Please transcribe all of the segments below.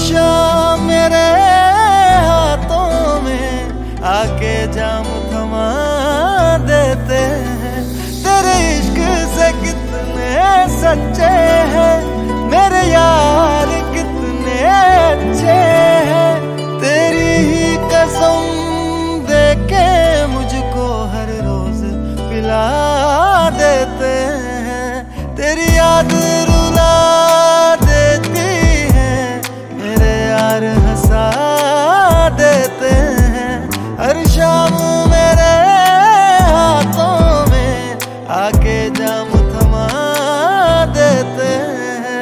शाम मेरे हाथों में आके जाम थमा देते हैं। तेरे इश्क से कितने सच्चे हैं मेरे यार, कितने अच्छे हैं। तेरी ही कसम देके मुझको हर रोज पिला देते हैं। तेरी याद रुला देती है मेरे यार, हंसा देते हैं। हर शाम मेरे हाथों में आके जाम थमा देते हैं।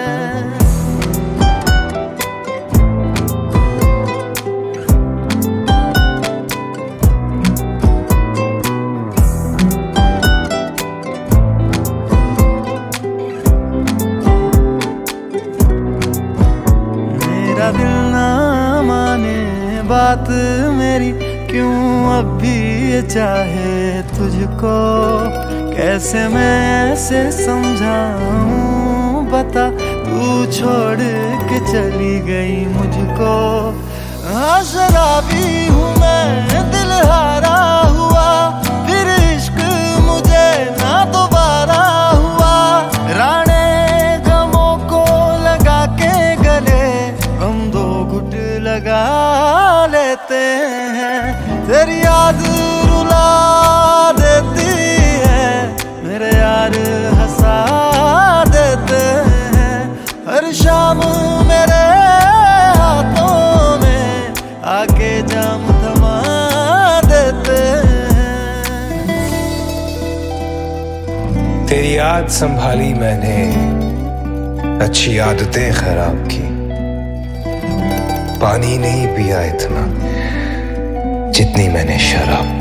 मेरा दिल ना माने बात मेरी, क्यों अब भी ये चाहे तुझको। कैसे मैं ऐसे समझाऊं बता, तू छोड़ के चली गई मुझको। हाँ शराबी हूँ मैं, दिल हारा हुआ, फिर इश्क मुझे ना दोबारा हुआ। राणे गमों को लगा के गले हम दो घुट लगा लेते हैं। तेरी याद रुला देती है मेरे यार, हंसा देते हैं। हर शाम मेरे हाथों में आके जाम थमा देते हैं। तेरी याद संभाली मैंने, अच्छी आदतें खराब की। पानी नहीं पिया इतना जितनी मैंने शराब